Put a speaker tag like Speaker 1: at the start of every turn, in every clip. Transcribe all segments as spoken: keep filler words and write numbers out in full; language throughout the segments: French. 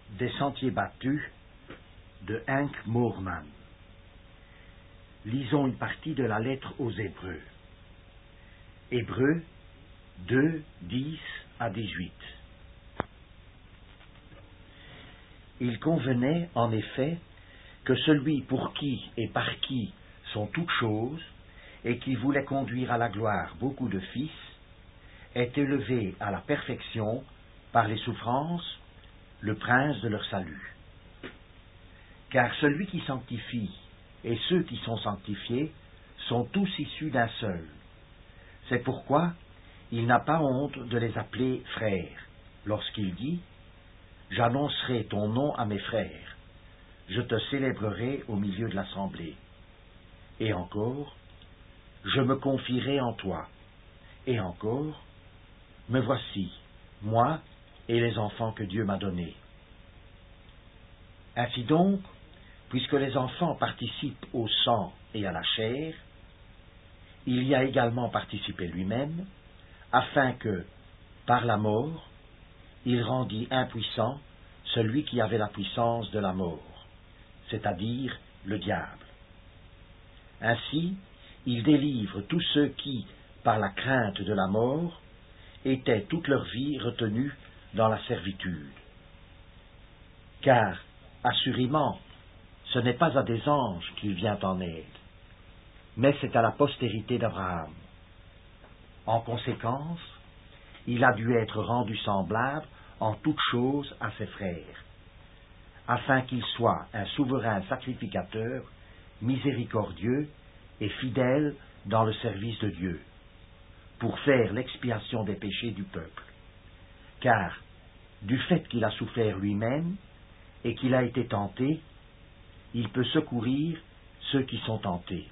Speaker 1: Des sentiers battus de Henk Moorman. Lisons une partie de la lettre aux Hébreux. Hébreux deux, dix à dix-huit. Il convenait, en effet, que celui pour qui et par qui sont toutes choses, et qui voulait conduire à la gloire beaucoup de fils, est élevé à la perfection par les souffrances, le prince de leur salut. Car celui qui sanctifie et ceux qui sont sanctifiés sont tous issus d'un seul. C'est pourquoi il n'a pas honte de les appeler frères, lorsqu'il dit « J'annoncerai ton nom à mes frères, je te célébrerai au milieu de l'assemblée. » Et encore « Je me confierai en toi. » Et encore « Me voici, moi et les enfants que Dieu m'a donnés. » Ainsi donc, puisque les enfants participent au sang et à la chair, il y a également participé lui-même, afin que, par la mort, il rendît impuissant celui qui avait la puissance de la mort, c'est-à-dire le diable. Ainsi, il délivre tous ceux qui, par la crainte de la mort, étaient toute leur vie retenus dans la servitude. Car, assurément, ce n'est pas à des anges qu'il vient en aide, mais c'est à la postérité d'Abraham. En conséquence, il a dû être rendu semblable en toutes choses à ses frères, afin qu'il soit un souverain sacrificateur, miséricordieux et fidèle dans le service de Dieu, pour faire l'expiation des péchés du peuple. Car, du fait qu'il a souffert lui-même et qu'il a été tenté, il peut secourir ceux qui sont tentés.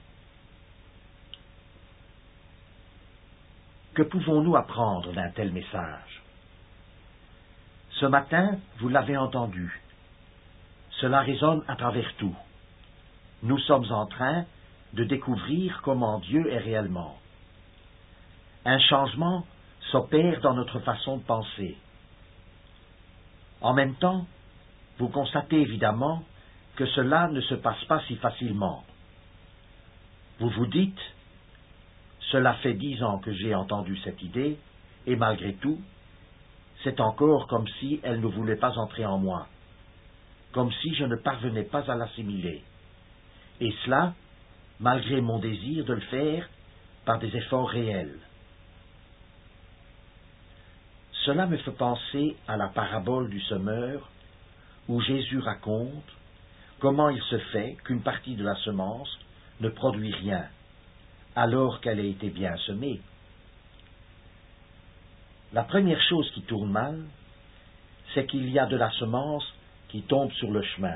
Speaker 1: Que pouvons-nous apprendre d'un tel message? Ce matin, vous l'avez entendu. Cela résonne à travers tout. Nous sommes en train de découvrir comment Dieu est réellement. Un changement s'opère dans notre façon de penser. En même temps, vous constatez évidemment que cela ne se passe pas si facilement. Vous vous dites, cela fait dix ans que j'ai entendu cette idée, et malgré tout, c'est encore comme si elle ne voulait pas entrer en moi, comme si je ne parvenais pas à l'assimiler, et cela, malgré mon désir de le faire par des efforts réels. Cela me fait penser à la parabole du semeur, où Jésus raconte comment il se fait qu'une partie de la semence ne produit rien, alors qu'elle a été bien semée. La première chose qui tourne mal, c'est qu'il y a de la semence qui tombe sur le chemin.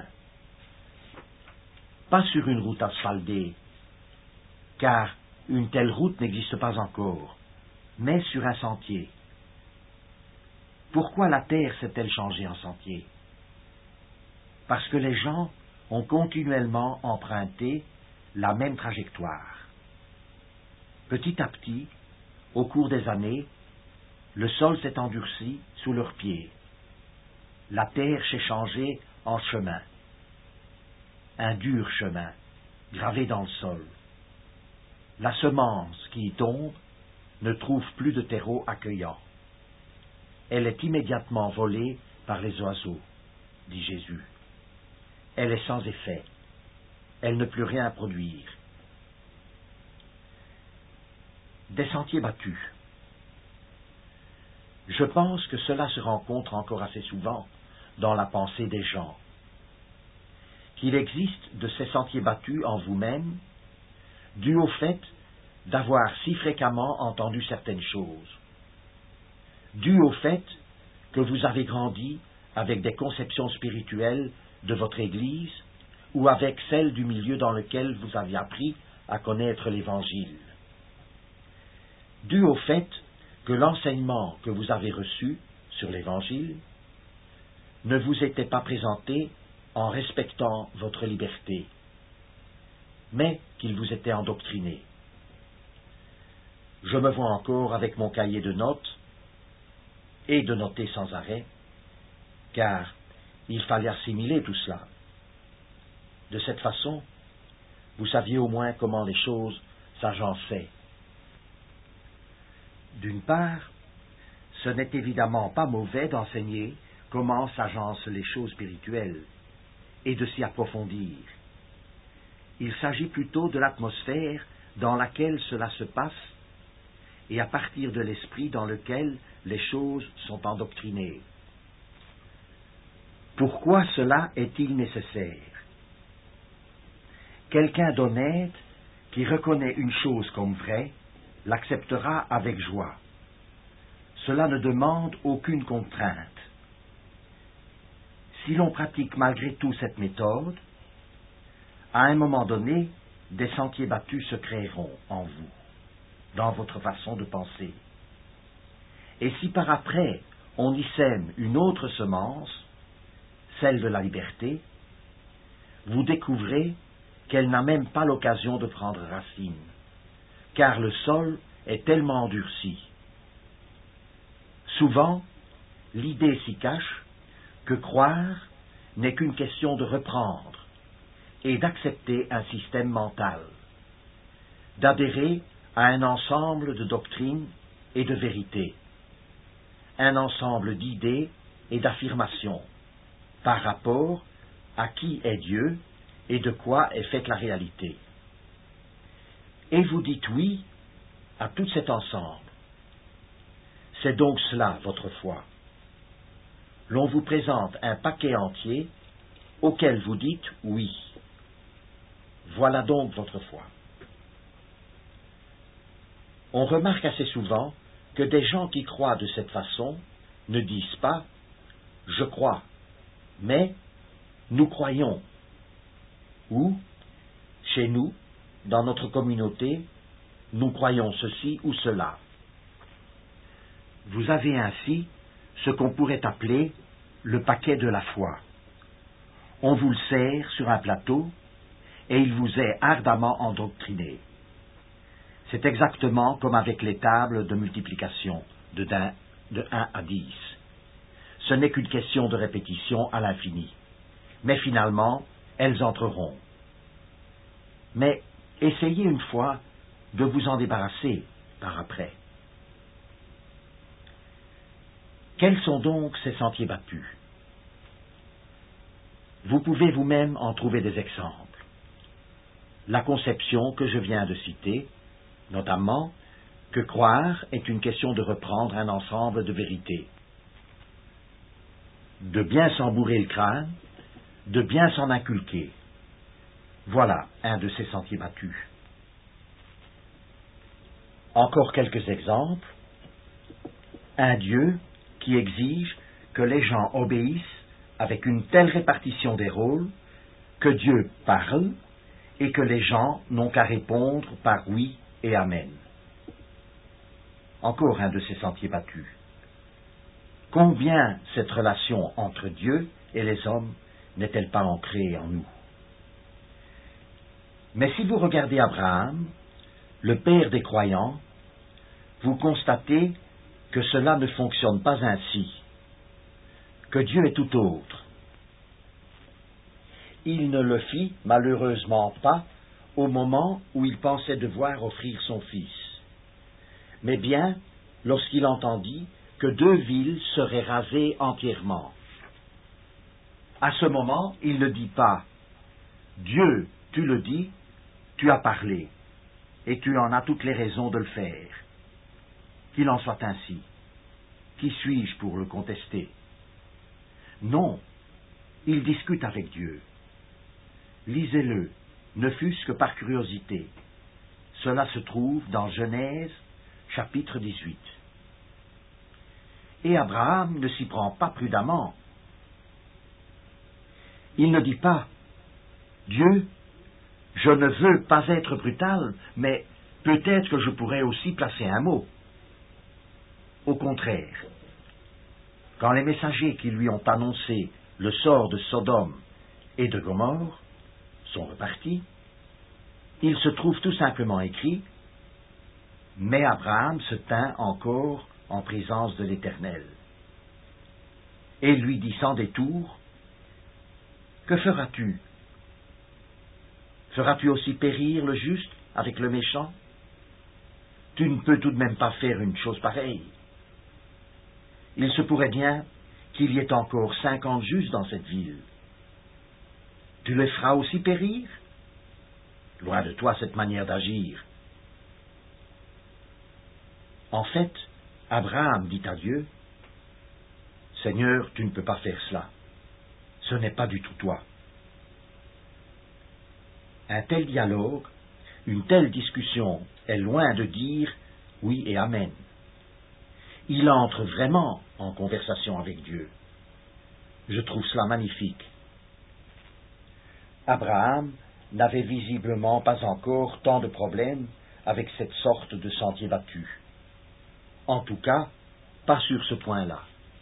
Speaker 1: Pas sur une route asphaltée, car une telle route n'existe pas encore, mais sur un sentier. Pourquoi la terre s'est-elle changée en sentier? Parce que les gens ont continuellement emprunté la même trajectoire. Petit à petit, au cours des années, le sol s'est endurci sous leurs pieds. La terre s'est changée en chemin. Un dur chemin, gravé dans le sol. La semence qui y tombe ne trouve plus de terreau accueillant. Elle est immédiatement volée par les oiseaux, dit Jésus. Elle est sans effet. Elle ne peut rien produire. Des sentiers battus. Je pense que cela se rencontre encore assez souvent dans la pensée des gens. Qu'il existe de ces sentiers battus en vous-même, dû au fait d'avoir si fréquemment entendu certaines choses, dû au fait que vous avez grandi avec des conceptions spirituelles de votre Église ou avec celles du milieu dans lequel vous avez appris à connaître l'Évangile, dû au fait que l'enseignement que vous avez reçu sur l'Évangile ne vous était pas présenté en respectant votre liberté, mais qu'il vous était endoctriné. Je me vois encore avec mon cahier de notes, et de noter sans arrêt, car il fallait assimiler tout cela. De cette façon, vous saviez au moins comment les choses s'agençaient. D'une part, ce n'est évidemment pas mauvais d'enseigner comment s'agencent les choses spirituelles et de s'y approfondir. Il s'agit plutôt de l'atmosphère dans laquelle cela se passe et à partir de l'esprit dans lequel les choses sont endoctrinées. Pourquoi cela est-il nécessaire? Quelqu'un d'honnête qui reconnaît une chose comme vraie l'acceptera avec joie. Cela ne demande aucune contrainte. Si l'on pratique malgré tout cette méthode, à un moment donné, des sentiers battus se créeront en vous, dans votre façon de penser. Et si par après on y sème une autre semence, celle de la liberté, vous découvrez qu'elle n'a même pas l'occasion de prendre racine, car le sol est tellement endurci. Souvent, l'idée s'y cache que croire n'est qu'une question de reprendre et d'accepter un système mental, d'adhérer à un ensemble de doctrines et de vérités, un ensemble d'idées et d'affirmations par rapport à qui est Dieu et de quoi est faite la réalité. Et vous dites oui à tout cet ensemble. C'est donc cela votre foi. L'on vous présente un paquet entier auquel vous dites oui. Voilà donc votre foi. On remarque assez souvent que des gens qui croient de cette façon ne disent pas « je crois », mais « nous croyons » ou « chez nous, dans notre communauté, nous croyons ceci ou cela ». Vous avez ainsi ce qu'on pourrait appeler le paquet de la foi. On vous le sert sur un plateau et il vous est ardemment endoctriné. C'est exactement comme avec les tables de multiplication de un à dix. Ce n'est qu'une question de répétition à l'infini. Mais finalement, elles entreront. Mais essayez une fois de vous en débarrasser par après. Quels sont donc ces sentiers battus? Vous pouvez vous-même en trouver des exemples. La conception que je viens de citer, notamment que croire est une question de reprendre un ensemble de vérités, de bien s'en bourrer le crâne, de bien s'en inculquer. Voilà un de ces sentiers battus. Encore quelques exemples. Un Dieu qui exige que les gens obéissent avec une telle répartition des rôles que Dieu parle et que les gens n'ont qu'à répondre par oui et amen. Encore un de ces sentiers battus. Combien cette relation entre Dieu et les hommes n'est-elle pas ancrée en nous? Mais si vous regardez Abraham, le père des croyants, vous constatez que cela ne fonctionne pas ainsi, que Dieu est tout autre. Il ne le fit malheureusement pas au moment où il pensait devoir offrir son fils, mais bien lorsqu'il entendit que deux villes seraient rasées entièrement. À ce moment, il ne dit pas « Dieu, tu le dis, tu as parlé, et tu en as toutes les raisons de le faire. Qu'il en soit ainsi. Qui suis-je pour le contester ?» Non, il discute avec Dieu. Lisez-le, ne fût-ce que par curiosité. Cela se trouve dans Genèse, chapitre dix-huit. Et Abraham ne s'y prend pas prudemment. Il ne dit pas « Dieu, je ne veux pas être brutal, mais peut-être que je pourrais aussi placer un mot. » Au contraire, quand les messagers qui lui ont annoncé le sort de Sodome et de Gomorrhe sont repartis, il se trouve tout simplement écrit « Mais Abraham se tint encore en présence de l'Éternel. » Et lui dit sans détour Que feras-tu? Feras-tu aussi périr le juste avec le méchant? Tu ne peux tout de même pas faire une chose pareille. Il se pourrait bien qu'il y ait encore cinquante justes dans cette ville. Tu les feras aussi périr? Loin de toi cette manière d'agir. En fait, Abraham dit à Dieu, « Seigneur, tu ne peux pas faire cela. Ce n'est pas du tout toi. » Un tel dialogue, une telle discussion est loin de dire « oui et amen ». Il entre vraiment en conversation avec Dieu. Je trouve cela magnifique. Abraham n'avait visiblement pas encore tant de problèmes avec cette sorte de sentier battu. En tout cas, pas sur ce point-là.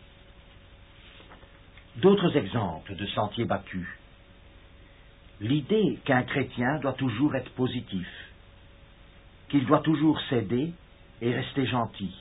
Speaker 1: D'autres exemples de sentiers battus. L'idée qu'un chrétien doit toujours être positif, qu'il doit toujours s'aider et rester gentil.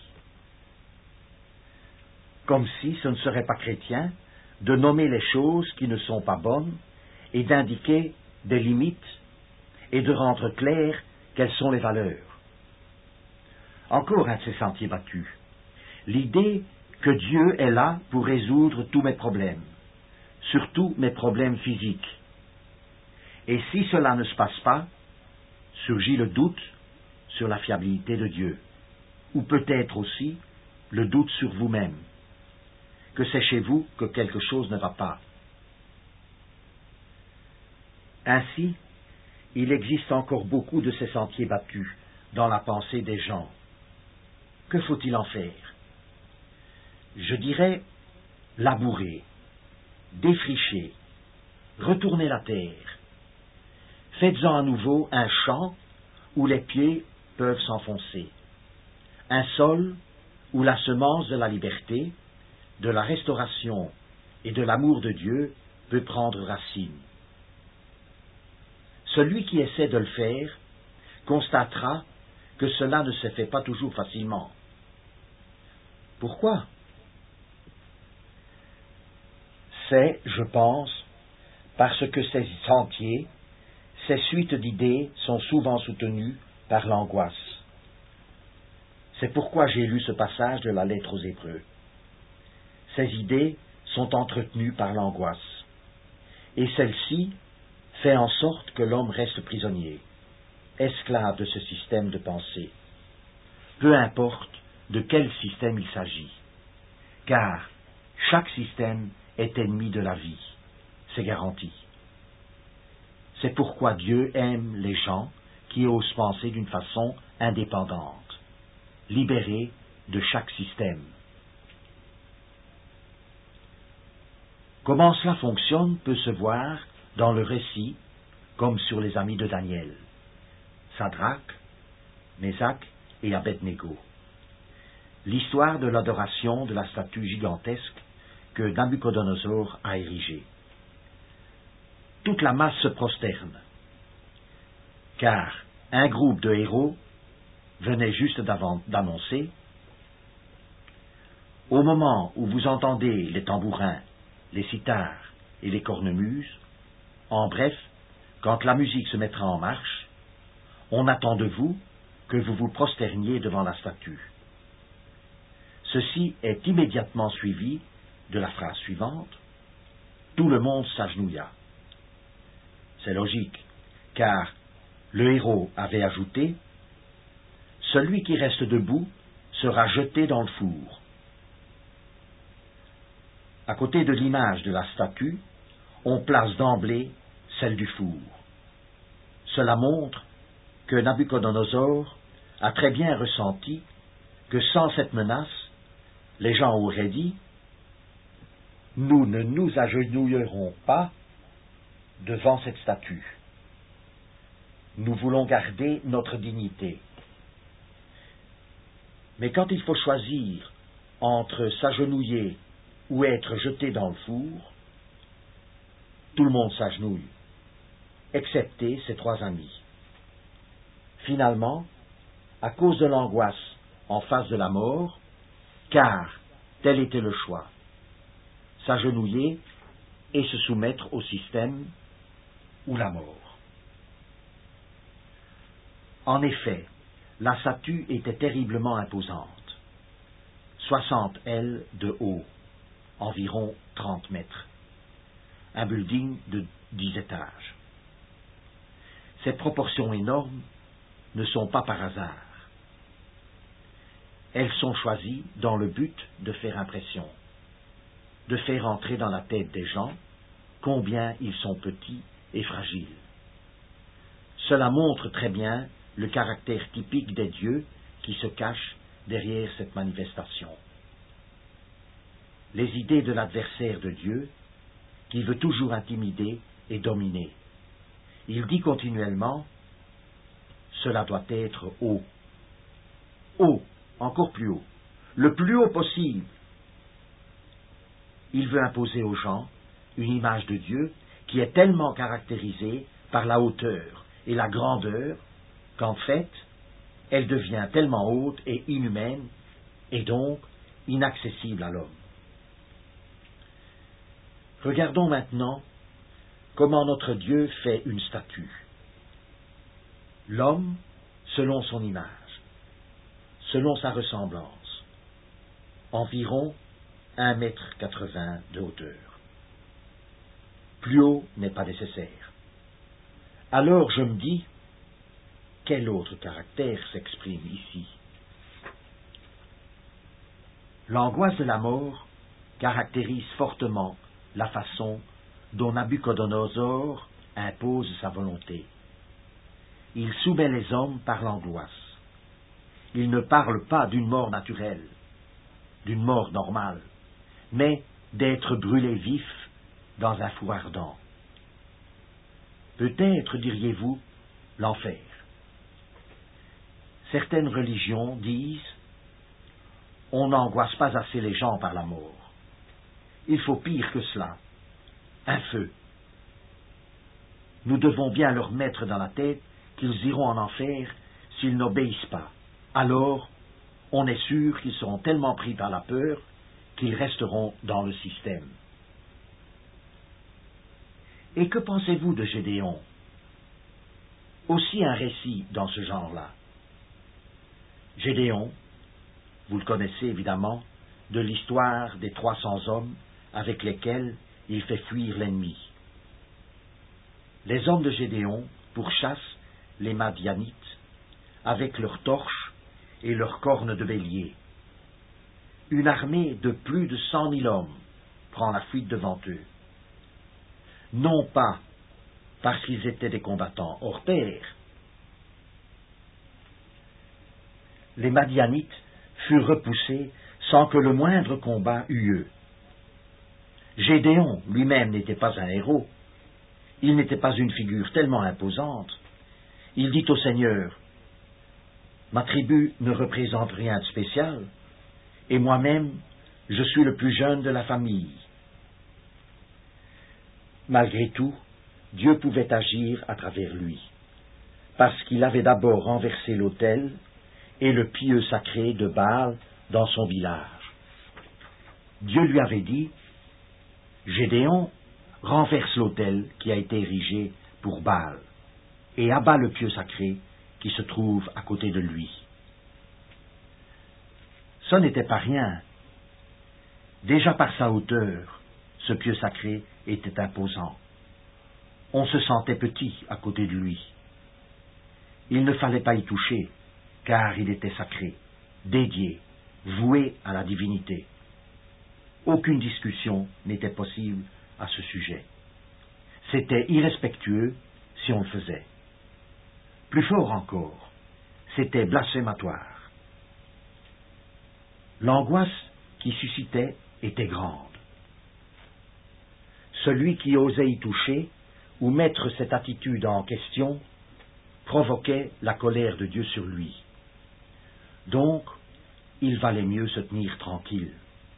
Speaker 1: Comme si ce ne serait pas chrétien de nommer les choses qui ne sont pas bonnes et d'indiquer des limites et de rendre clair quelles sont les valeurs. Encore un de ces sentiers battus. L'idée que Dieu est là pour résoudre tous mes problèmes, surtout mes problèmes physiques. Et si cela ne se passe pas, surgit le doute sur la fiabilité de Dieu, ou peut-être aussi le doute sur vous-même, que c'est chez vous que quelque chose ne va pas. Ainsi, il existe encore beaucoup de ces sentiers battus dans la pensée des gens. Que faut-il en faire? Je dirais labourer, défricher, retourner la terre. Faites-en à nouveau un champ où les pieds peuvent s'enfoncer, un sol où la semence de la liberté, de la restauration et de l'amour de Dieu peut prendre racine. Celui qui essaie de le faire constatera que cela ne se fait pas toujours facilement. Pourquoi? C'est, je pense, parce que ces sentiers, ces suites d'idées sont souvent soutenues par l'angoisse. C'est pourquoi j'ai lu ce passage de la lettre aux Hébreux. Ces idées sont entretenues par l'angoisse, et celle-ci fait en sorte que l'homme reste prisonnier, esclave de ce système de pensée, peu importe de quel système il s'agit, car chaque système est ennemi de la vie, c'est garanti. C'est pourquoi Dieu aime les gens qui osent penser d'une façon indépendante, libérés de chaque système. Comment cela fonctionne peut se voir dans le récit, comme sur les amis de Daniel, Sadrach, Mésach et Abed-Négo. L'histoire de l'adoration de la statue gigantesque que Nabuchodonosor a érigée. Toute la masse se prosterne, car un groupe de héros venait juste d'annoncer « Au moment où vous entendez les tambourins, les cithars et les cornemuses, en bref, quand la musique se mettra en marche, on attend de vous que vous vous prosterniez devant la statue. » Ceci est immédiatement suivi de la phrase suivante, « Tout le monde s'agenouilla ». C'est logique, car le héros avait ajouté « Celui qui reste debout sera jeté dans le four ». À côté de l'image de la statue, on place d'emblée celle du four. Cela montre que Nabuchodonosor a très bien ressenti que sans cette menace, les gens auraient dit « Nous ne nous agenouillerons pas devant cette statue. Nous voulons garder notre dignité. » Mais quand il faut choisir entre s'agenouiller ou être jeté dans le four, tout le monde s'agenouille, excepté ses trois amis. Finalement, à cause de l'angoisse en face de la mort, car tel était le choix, s'agenouiller et se soumettre au système ou la mort. En effet, la statue était terriblement imposante, soixante ailes de haut, environ trente mètres, un building de dix étages. Ces proportions énormes ne sont pas par hasard. Elles sont choisies dans le but de faire impression, de faire entrer dans la tête des gens combien ils sont petits et fragiles. Cela montre très bien le caractère typique des dieux qui se cachent derrière cette manifestation. Les idées de l'adversaire de Dieu, qui veut toujours intimider et dominer. Il dit continuellement, cela doit être haut, haut, encore plus haut, le plus haut possible. Il veut imposer aux gens une image de Dieu qui est tellement caractérisée par la hauteur et la grandeur qu'en fait, elle devient tellement haute et inhumaine et donc inaccessible à l'homme. Regardons maintenant comment notre Dieu fait une statue. L'homme selon son image, selon sa ressemblance, environ un mètre quatre-vingts de hauteur. Plus haut n'est pas nécessaire. Alors je me dis, quel autre caractère s'exprime ici? L'angoisse de la mort caractérise fortement la façon dont Nabuchodonosor impose sa volonté. Il soumet les hommes par l'angoisse. Il ne parle pas d'une mort naturelle, d'une mort normale, mais d'être brûlé vif dans un four ardent. Peut-être, diriez-vous, l'enfer. Certaines religions disent « On n'angoisse pas assez les gens par la mort. Il faut pire que cela, un feu. Nous devons bien leur mettre dans la tête qu'ils iront en enfer s'ils n'obéissent pas. Alors, on est sûr qu'ils seront tellement pris par la peur qu'ils resteront dans le système. » Et que pensez-vous de Gédéon? Aussi un récit dans ce genre-là. Gédéon, vous le connaissez évidemment, de l'histoire des trois cents hommes avec lesquels il fait fuir l'ennemi. Les hommes de Gédéon pourchassent les Madianites avec leurs torches et leurs cornes de bélier. Une armée de plus de cent mille hommes prend la fuite devant eux. Non pas parce qu'ils étaient des combattants hors pair. Les Madianites furent repoussés sans que le moindre combat eût lieu. Gédéon lui-même n'était pas un héros. Il n'était pas une figure tellement imposante. Il dit au Seigneur, « Ma tribu ne représente rien de spécial, et moi-même, je suis le plus jeune de la famille. » Malgré tout, Dieu pouvait agir à travers lui, parce qu'il avait d'abord renversé l'autel et le pieu sacré de Baal dans son village. Dieu lui avait dit, « Gédéon, renverse l'autel qui a été érigé pour Baal et abat le pieu sacré qui se trouve à côté de lui. » Ce n'était pas rien. Déjà par sa hauteur, ce pieu sacré était imposant. On se sentait petit à côté de lui. Il ne fallait pas y toucher, car il était sacré, dédié, voué à la divinité. Aucune discussion n'était possible à ce sujet. C'était irrespectueux si on le faisait. Plus fort encore, c'était blasphématoire. L'angoisse qui suscitait était grande. Celui qui osait y toucher ou mettre cette attitude en question provoquait la colère de Dieu sur lui. Donc, il valait mieux se tenir tranquille.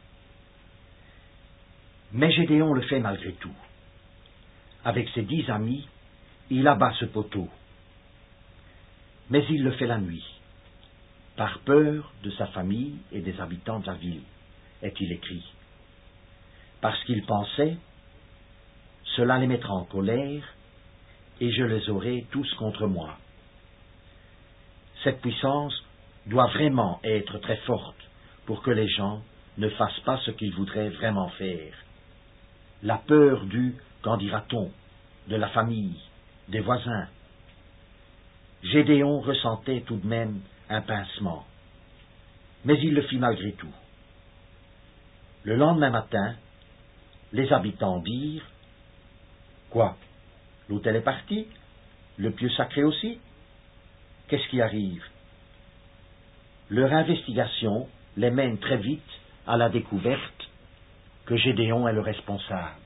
Speaker 1: Mais Gédéon le fait malgré tout. Avec ses dix amis, il abat ce poteau. Mais il le fait la nuit, par peur de sa famille et des habitants de la ville, est-il écrit. Parce qu'il pensait, cela les mettra en colère, et je les aurai tous contre moi. Cette puissance doit vraiment être très forte pour que les gens ne fassent pas ce qu'ils voudraient vraiment faire. La peur du « qu'en dira-t-on » de la famille, des voisins. Gédéon ressentait tout de même un pincement, mais il le fit malgré tout. Le lendemain matin, les habitants dirent « Quoi, l'autel est parti? Le pieu sacré aussi? Qu'est-ce qui arrive ?» Leur investigation les mène très vite à la découverte que Gédéon est le responsable.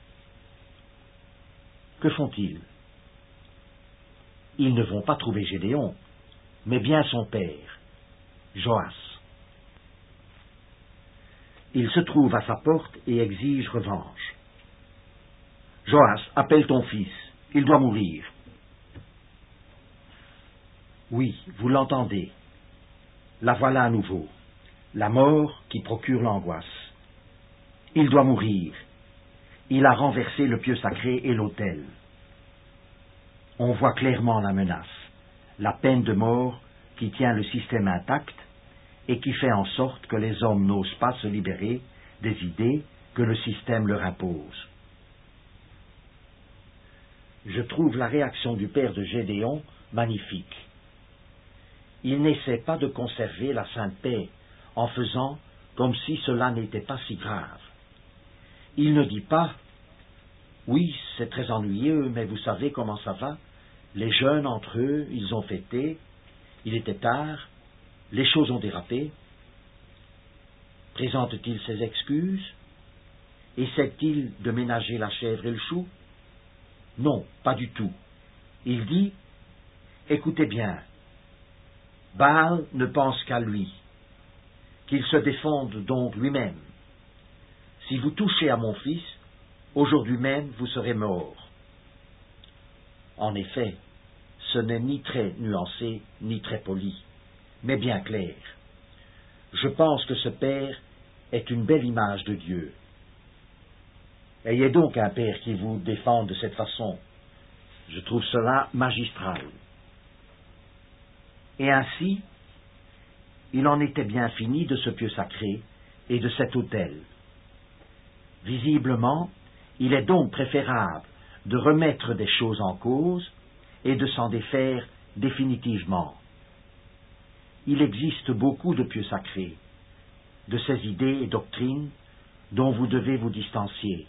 Speaker 1: Que font-ils? Ils ne vont pas trouver Gédéon, mais bien son père, Joas. Il se trouve à sa porte et exige revanche. « Joas, appelle ton fils, il doit mourir. » Oui, vous l'entendez. La voilà à nouveau, la mort qui procure l'angoisse. Il doit mourir. Il a renversé le pieu sacré et l'autel. On voit clairement la menace, la peine de mort qui tient le système intact et qui fait en sorte que les hommes n'osent pas se libérer des idées que le système leur impose. Je trouve la réaction du père de Gédéon magnifique. Il n'essaie pas de conserver la sainte paix en faisant comme si cela n'était pas si grave. Il ne dit pas « Oui, c'est très ennuyeux, mais vous savez comment ça va. Les jeunes entre eux, ils ont fêté, il était tard, les choses ont dérapé. » Présente-t-il ses excuses? Essaie-t-il de ménager la chèvre et le chou? Non, pas du tout. Il dit « Écoutez bien, Baal ne pense qu'à lui, qu'il se défende donc lui-même. Si vous touchez à mon fils, aujourd'hui même vous serez mort. » En effet, ce n'est ni très nuancé, ni très poli, mais bien clair. Je pense que ce père est une belle image de Dieu. Ayez donc un père qui vous défende de cette façon. Je trouve cela magistral. Et ainsi, il en était bien fini de ce pieu sacré et de cet autel. Visiblement, il est donc préférable de remettre des choses en cause et de s'en défaire définitivement. Il existe beaucoup de pieux sacrés, de ces idées et doctrines dont vous devez vous distancier.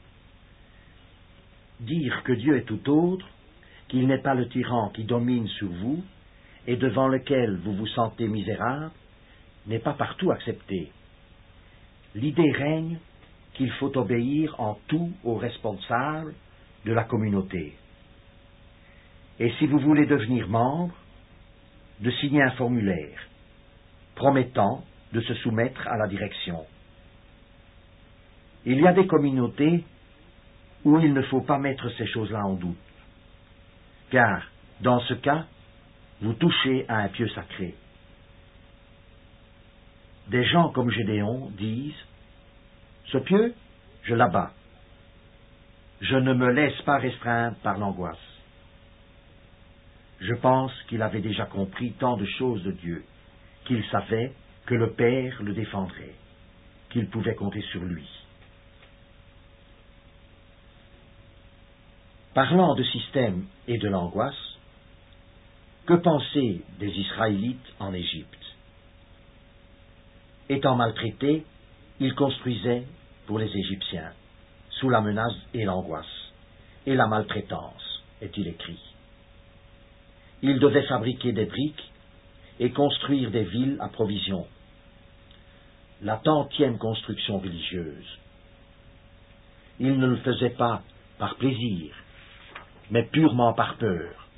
Speaker 1: Dire que Dieu est tout autre, qu'il n'est pas le tyran qui domine sur vous et devant lequel vous vous sentez misérable, n'est pas partout accepté. L'idée règne qu'il faut obéir en tout aux responsables de la communauté. Et si vous voulez devenir membre, de signer un formulaire promettant de se soumettre à la direction. Il y a des communautés où il ne faut pas mettre ces choses-là en doute, car, dans ce cas, vous touchez à un pieu sacré. Des gens comme Gédéon disent « Ce pieu, je l'abats. Je ne me laisse pas restreindre par l'angoisse. » Je pense qu'il avait déjà compris tant de choses de Dieu, qu'il savait que le Père le défendrait, qu'il pouvait compter sur lui. Parlant de système et de l'angoisse, que penser des Israélites en Égypte? Étant maltraités, ils construisaient pour les Égyptiens, sous la menace et l'angoisse, et la maltraitance, est-il écrit. Ils devaient fabriquer des briques et construire des villes à provisions. La tantième construction religieuse. Ils ne le faisaient pas par plaisir, mais purement par peur.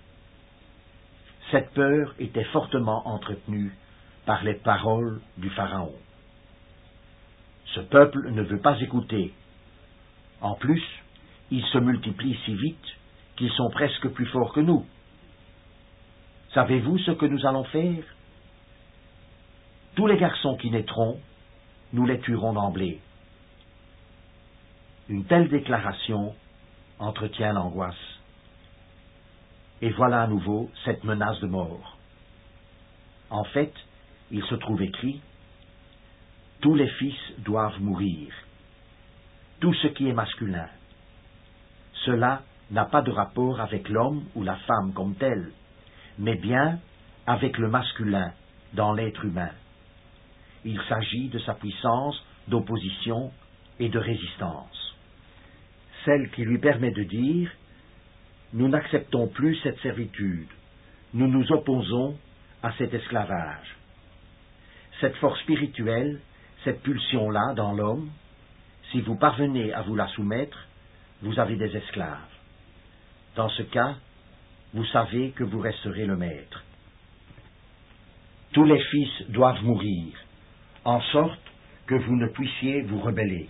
Speaker 1: Cette peur était fortement entretenue par les paroles du Pharaon. Ce peuple ne veut pas écouter. En plus, ils se multiplient si vite qu'ils sont presque plus forts que nous. Savez-vous ce que nous allons faire? Tous les garçons qui naîtront, nous les tuerons d'emblée. Une telle déclaration entretient l'angoisse. Et voilà à nouveau cette menace de mort. En fait, il se trouve écrit « Tous les fils doivent mourir ». Tout ce qui est masculin. Cela n'a pas de rapport avec l'homme ou la femme comme tel, mais bien avec le masculin dans l'être humain. Il s'agit de sa puissance d'opposition et de résistance. Celle qui lui permet de dire « Nous n'acceptons plus cette servitude, nous nous opposons à cet esclavage ». Cette force spirituelle, cette pulsion-là dans l'homme, si vous parvenez à vous la soumettre, vous avez des esclaves. Dans ce cas, vous savez que vous resterez le maître. Tous les fils doivent mourir, en sorte que vous ne puissiez vous rebeller.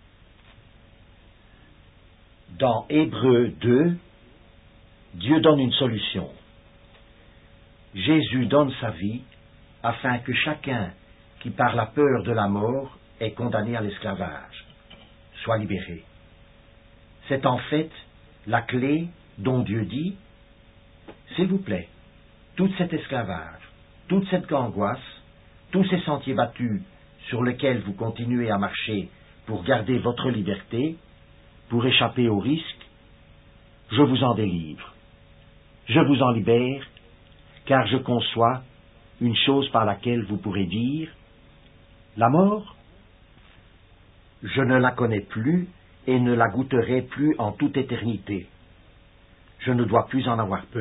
Speaker 1: Dans Hébreux deux, Dieu donne une solution. Jésus donne sa vie afin que chacun qui par la peur de la mort est condamné à l'esclavage soit libéré. C'est en fait la clé dont Dieu dit « S'il vous plaît, tout cet esclavage, toute cette angoisse, tous ces sentiers battus sur lesquels vous continuez à marcher pour garder votre liberté, pour échapper au risque, je vous en délivre. Je vous en libère, car je conçois une chose par laquelle vous pourrez dire « La mort, je ne la connais plus et ne la goûterai plus en toute éternité. Je ne dois plus en avoir peur. »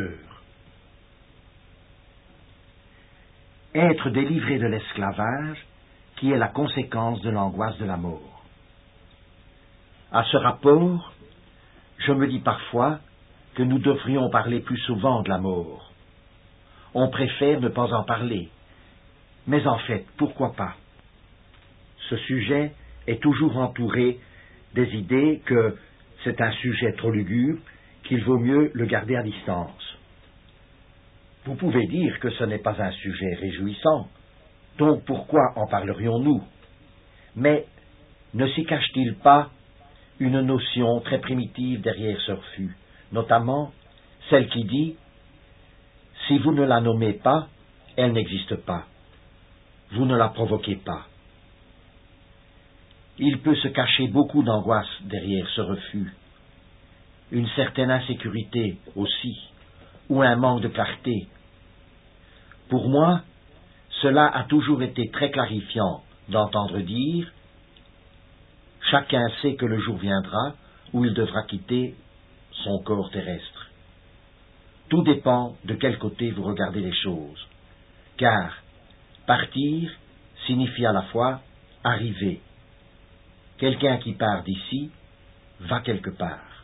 Speaker 1: Être délivré de l'esclavage, qui est la conséquence de l'angoisse de la mort. À ce rapport, je me dis parfois que nous devrions parler plus souvent de la mort. On préfère ne pas en parler, mais en fait, pourquoi pas? Ce sujet est toujours entouré des idées que c'est un sujet trop lugubre, qu'il vaut mieux le garder à distance. Vous pouvez dire que ce n'est pas un sujet réjouissant, donc pourquoi en parlerions-nous? Mais ne s'y cache-t-il pas une notion très primitive derrière ce refus, notamment celle qui dit « Si vous ne la nommez pas, elle n'existe pas. Vous ne la provoquez pas. » Il peut se cacher beaucoup d'angoisse derrière ce refus, une certaine insécurité aussi, ou un manque de clarté. Pour moi, cela a toujours été très clarifiant d'entendre dire « Chacun sait que le jour viendra où il devra quitter son corps terrestre. » Tout dépend de quel côté vous regardez les choses, car partir signifie à la fois arriver. Quelqu'un qui part d'ici va quelque part.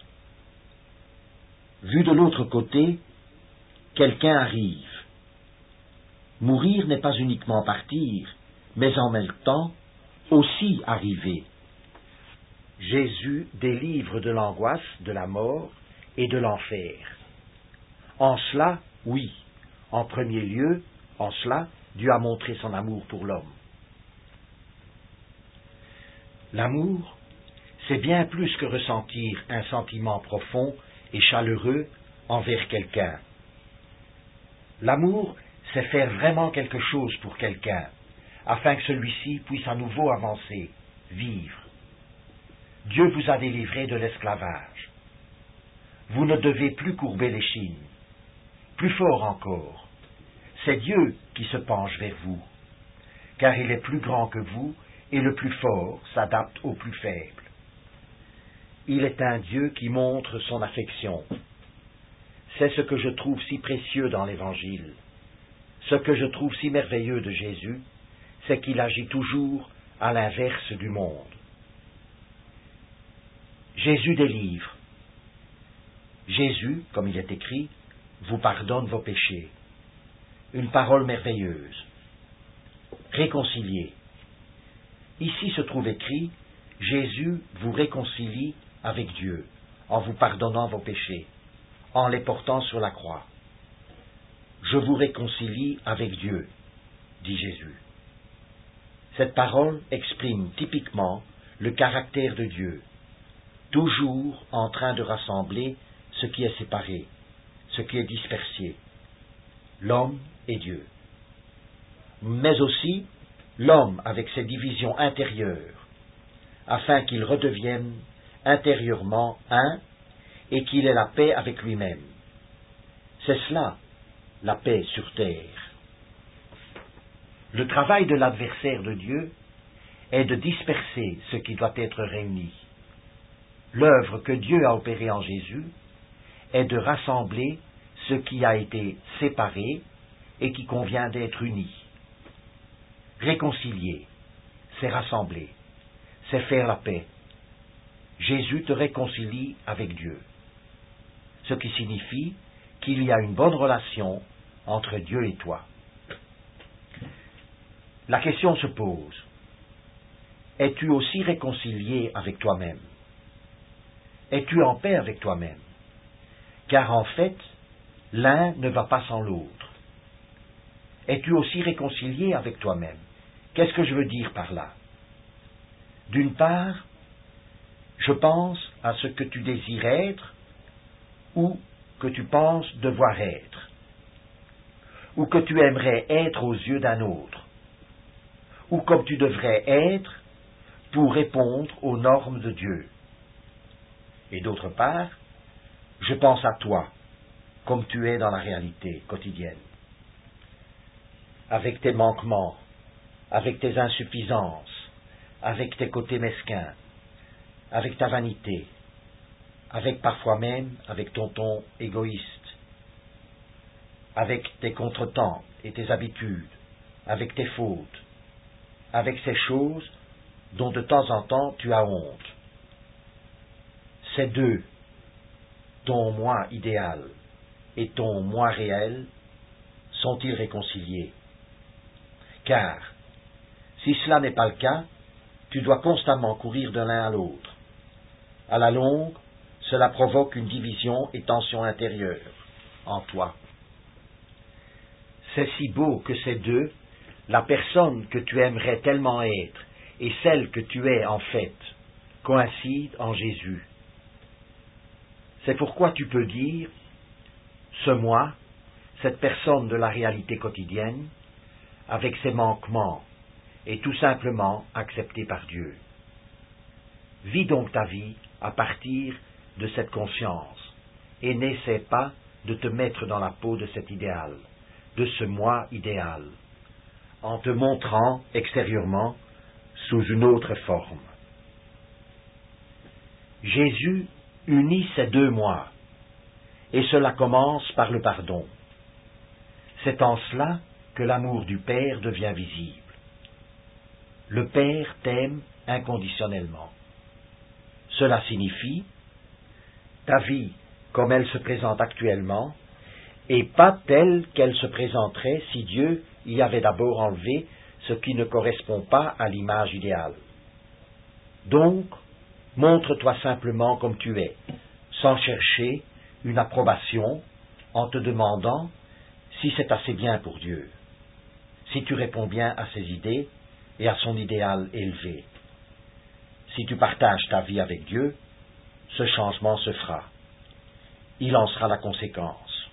Speaker 1: Vu de l'autre côté, quelqu'un arrive. Mourir n'est pas uniquement partir, mais en même temps aussi arriver. Jésus délivre de l'angoisse de la mort et de l'enfer. En cela, oui, en premier lieu, en cela, Dieu a montré son amour pour l'homme. L'amour, c'est bien plus que ressentir un sentiment profond et chaleureux envers quelqu'un. L'amour, c'est faire vraiment quelque chose pour quelqu'un, afin que celui-ci puisse à nouveau avancer, vivre. Dieu vous a délivré de l'esclavage. Vous ne devez plus courber l'échine. Plus fort encore, c'est Dieu qui se penche vers vous, car il est plus grand que vous, et le plus fort s'adapte au plus faible. Il est un Dieu qui montre son affection. C'est ce que je trouve si précieux dans l'Évangile. Ce que je trouve si merveilleux de Jésus, c'est qu'il agit toujours à l'inverse du monde. Jésus délivre. Jésus, comme il est écrit, vous pardonne vos péchés. Une parole merveilleuse. Réconcilier. Ici se trouve écrit, Jésus vous réconcilie avec Dieu, en vous pardonnant vos péchés, en les portant sur la croix. Je vous réconcilie avec Dieu, dit Jésus. Cette parole exprime typiquement le caractère de Dieu. toujours en train de rassembler ce qui est séparé, ce qui est dispersé, l'homme et Dieu. Mais aussi l'homme avec ses divisions intérieures, afin qu'il redevienne intérieurement un et qu'il ait la paix avec lui-même. C'est cela, la paix sur terre. Le travail de l'adversaire de Dieu est de disperser ce qui doit être réuni. L'œuvre que Dieu a opérée en Jésus est de rassembler ce qui a été séparé et qui convient d'être uni. Réconcilier, c'est rassembler, c'est faire la paix. Jésus te réconcilie avec Dieu, ce qui signifie qu'il y a une bonne relation entre Dieu et toi. La question se pose, es-tu aussi réconcilié avec toi-même? Es-tu en paix avec toi-même? Car en fait, l'un ne va pas sans l'autre. Es-tu aussi réconcilié avec toi-même? Qu'est-ce que je veux dire par là? D'une part, je pense à ce que tu désires être ou que tu penses devoir être, ou que tu aimerais être aux yeux d'un autre, ou comme tu devrais être pour répondre aux normes de Dieu. Et d'autre part, je pense à toi, comme tu es dans la réalité quotidienne, avec tes manquements, avec tes insuffisances, avec tes côtés mesquins, avec ta vanité, avec parfois même avec ton ton égoïste, avec tes contretemps et tes habitudes, avec tes fautes, avec ces choses dont de temps en temps tu as honte. Ces deux, ton moi idéal et ton moi réel, sont-ils réconciliés? Car, si cela n'est pas le cas, tu dois constamment courir de l'un à l'autre. À la longue, cela provoque une division et tension intérieure en toi. C'est si beau que ces deux, la personne que tu aimerais tellement être et celle que tu es en fait, coïncident en Jésus. C'est pourquoi tu peux dire, ce moi, cette personne de la réalité quotidienne, avec ses manquements, est tout simplement accepté par Dieu. Vis donc ta vie à partir de cette conscience et n'essaie pas de te mettre dans la peau de cet idéal, de ce moi idéal, en te montrant extérieurement sous une autre forme. Jésus unit ces deux moi, et cela commence par le pardon. C'est en cela que l'amour du Père devient visible. Le Père t'aime inconditionnellement. Cela signifie ta vie comme elle se présente actuellement et pas telle qu'elle se présenterait si Dieu y avait d'abord enlevé ce qui ne correspond pas à l'image idéale. Donc, montre-toi simplement comme tu es, sans chercher une approbation, en te demandant si c'est assez bien pour Dieu, si tu réponds bien à ses idées et à son idéal élevé. Si tu partages ta vie avec Dieu, ce changement se fera. Il en sera la conséquence.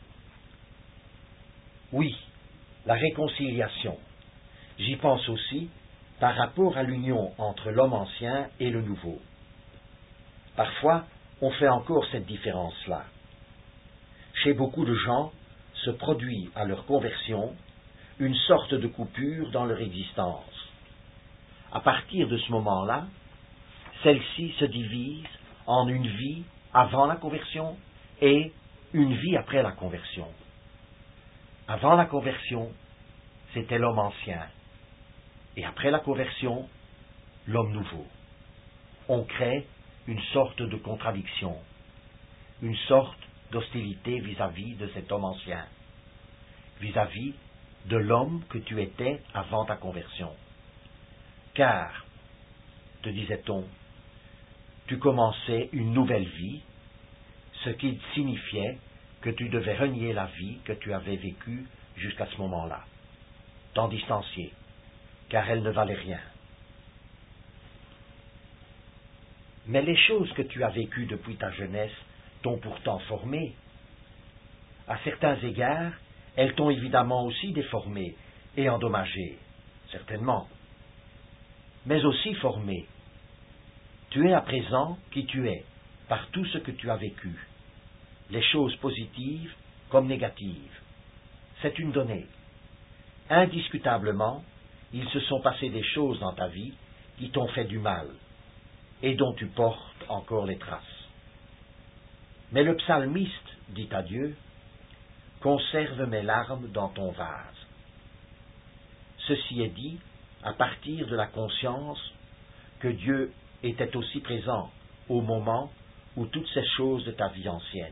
Speaker 1: Oui, la réconciliation. J'y pense aussi par rapport à l'union entre l'homme ancien et le nouveau. Parfois, on fait encore cette différence-là. Chez beaucoup de gens, se produit à leur conversion une sorte de coupure dans leur existence. À partir de ce moment-là, celle-ci se divise en une vie avant la conversion et une vie après la conversion. Avant la conversion, c'était l'homme ancien, et après la conversion, l'homme nouveau. On crée une sorte de contradiction, une sorte d'hostilité vis-à-vis de cet homme ancien, vis-à-vis de l'homme que tu étais avant ta conversion. Car, te disait-on, tu commençais une nouvelle vie, ce qui signifiait que tu devais renier la vie que tu avais vécue jusqu'à ce moment-là, t'en distancier, car elle ne valait rien. Mais les choses que tu as vécues depuis ta jeunesse t'ont pourtant formé. À certains égards, elles t'ont évidemment aussi déformé et endommagé, certainement, mais aussi formé. Tu es à présent qui tu es, par tout ce que tu as vécu, les choses positives comme négatives. C'est une donnée. Indiscutablement, il se sont passées des choses dans ta vie qui t'ont fait du mal, et dont tu portes encore les traces. Mais le psalmiste dit à Dieu, « Conserve mes larmes dans ton vase. » Ceci est dit à partir de la conscience que Dieu était aussi présent au moment où toutes ces choses de ta vie ancienne.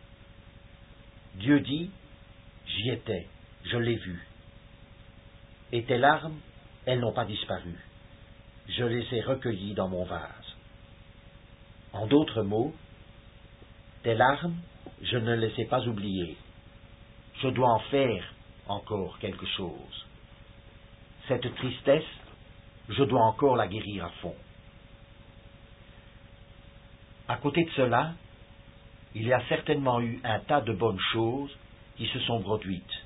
Speaker 1: Dieu dit, « J'y étais, je l'ai vu. Et tes larmes, elles n'ont pas disparu. Je les ai recueillies dans mon vase. » En d'autres mots, tes larmes, je ne les ai pas oubliées. Je dois en faire encore quelque chose. Cette tristesse, je dois encore la guérir à fond. À côté de cela, il y a certainement eu un tas de bonnes choses qui se sont produites.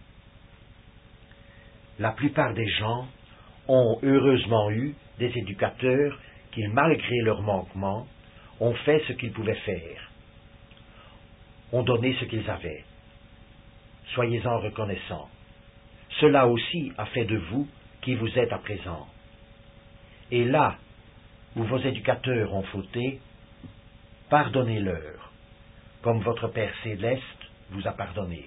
Speaker 1: La plupart des gens ont heureusement eu des éducateurs qui, malgré leurs manquements, ont fait ce qu'ils pouvaient faire, ont donné ce qu'ils avaient. Soyez-en reconnaissants. Cela aussi a fait de vous qui vous êtes à présent. Et là où vos éducateurs ont fauté, pardonnez-leur, comme votre Père céleste vous a pardonné.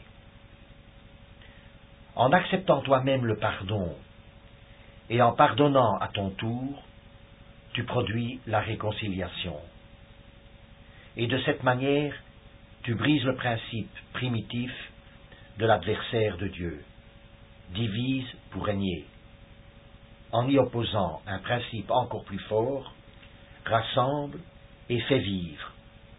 Speaker 1: En acceptant toi-même le pardon et en pardonnant à ton tour, tu produis la réconciliation. Et de cette manière, tu brises le principe primitif de l'adversaire de Dieu, divise pour régner, en y opposant un principe encore plus fort, rassemble et fait vivre.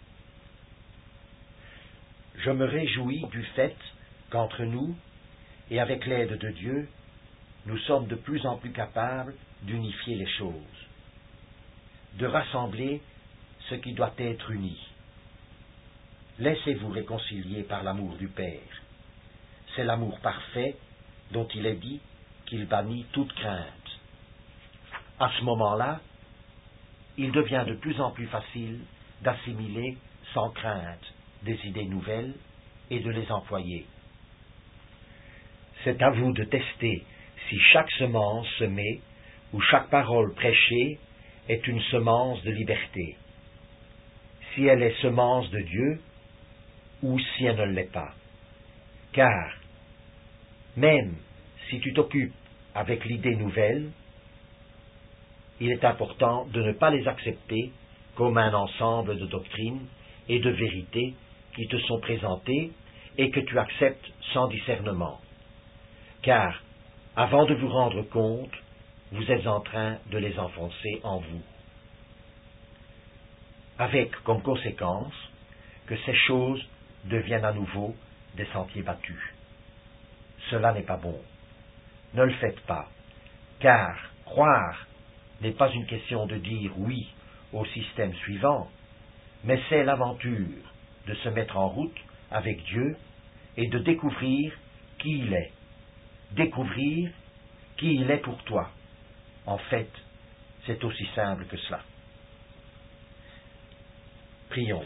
Speaker 1: Je me réjouis du fait qu'entre nous, et avec l'aide de Dieu, nous sommes de plus en plus capables d'unifier les choses, de rassembler ce qui doit être uni. Laissez-vous réconcilier par l'amour du Père. C'est l'amour parfait dont il est dit qu'il bannit toute crainte. À ce moment-là, il devient de plus en plus facile d'assimiler sans crainte des idées nouvelles et de les employer. C'est à vous de tester si chaque semence semée ou chaque parole prêchée est une semence de liberté, si elle est semence de Dieu ou si elle ne l'est pas. Car, même si tu t'occupes avec l'idée nouvelle, il est important de ne pas les accepter comme un ensemble de doctrines et de vérités qui te sont présentées et que tu acceptes sans discernement. Car, avant de vous rendre compte, vous êtes en train de les enfoncer en vous. Avec comme conséquence que ces choses deviennent à nouveau des sentiers battus. Cela n'est pas bon. Ne le faites pas, car croire n'est pas une question de dire oui au système suivant, mais c'est l'aventure de se mettre en route avec Dieu et de découvrir qui il est. Découvrir qui il est pour toi. En fait, c'est aussi simple que cela. Prions.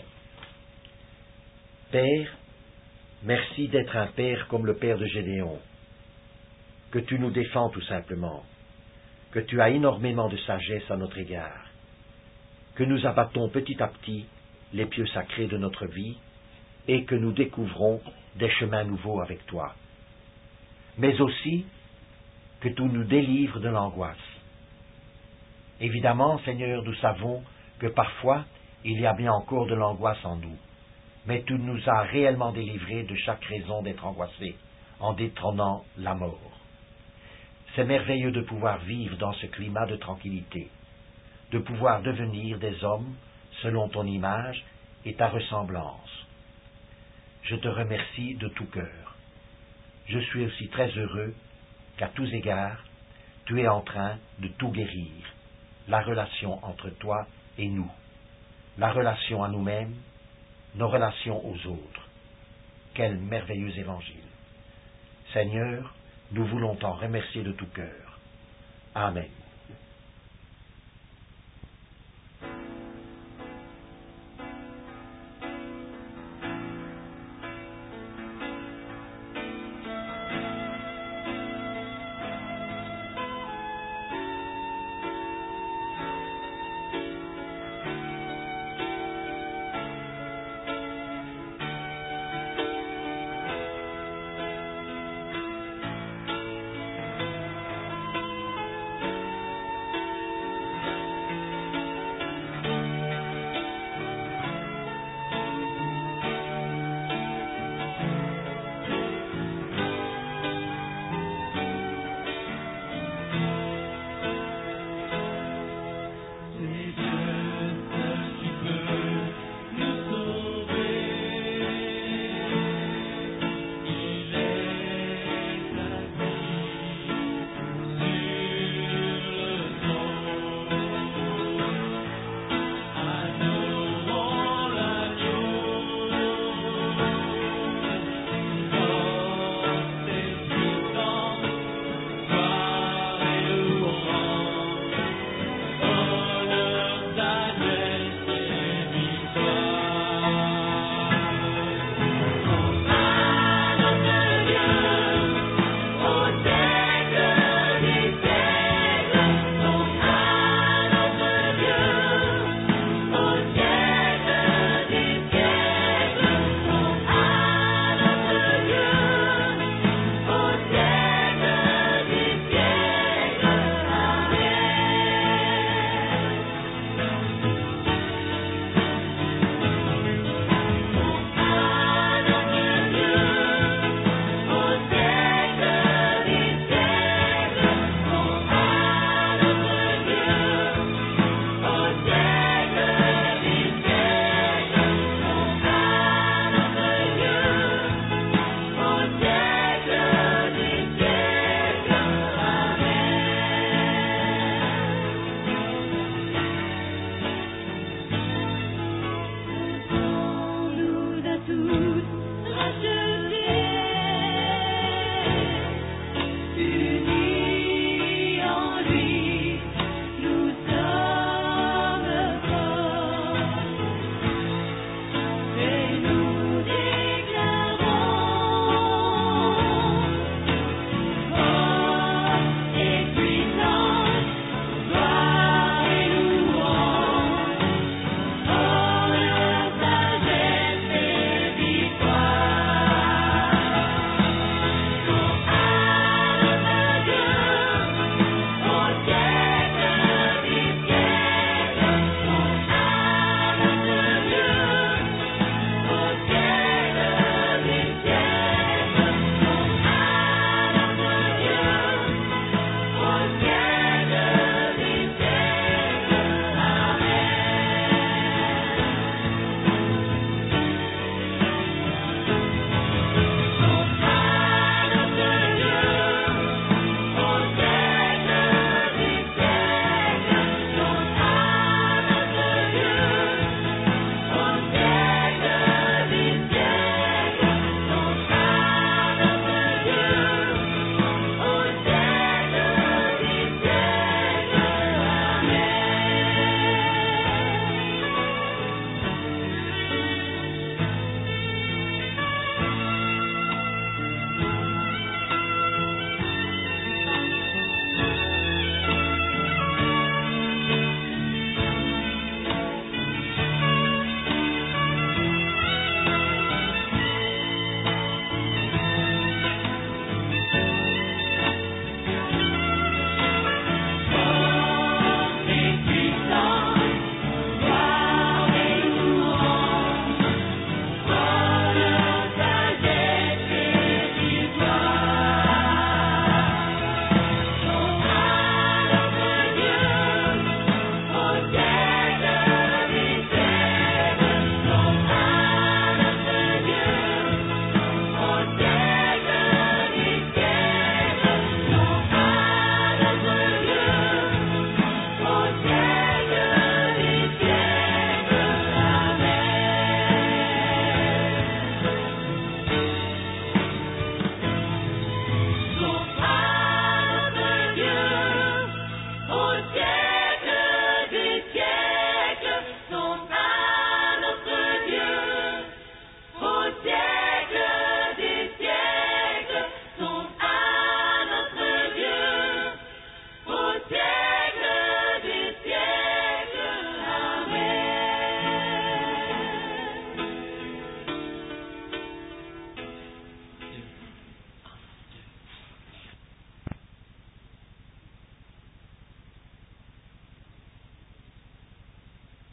Speaker 1: Père, merci d'être un Père comme le Père de Gédéon, que tu nous défends tout simplement, que tu as énormément de sagesse à notre égard, que nous abattons petit à petit les pieux sacrés de notre vie et que nous découvrons des chemins nouveaux avec toi, mais aussi que tu nous délivres de l'angoisse. Évidemment, Seigneur, nous savons que parfois il y a bien encore de l'angoisse en nous, mais tu nous as réellement délivrés de chaque raison d'être angoissés, en détrônant la mort. C'est merveilleux de pouvoir vivre dans ce climat de tranquillité, de pouvoir devenir des hommes selon ton image et ta ressemblance. Je te remercie de tout cœur. Je suis aussi très heureux qu'à tous égards, tu es en train de tout guérir, la relation entre toi et nous, la relation à nous-mêmes, nos relations aux autres. Quel merveilleux évangile! Seigneur, nous voulons t'en remercier de tout cœur. Amen.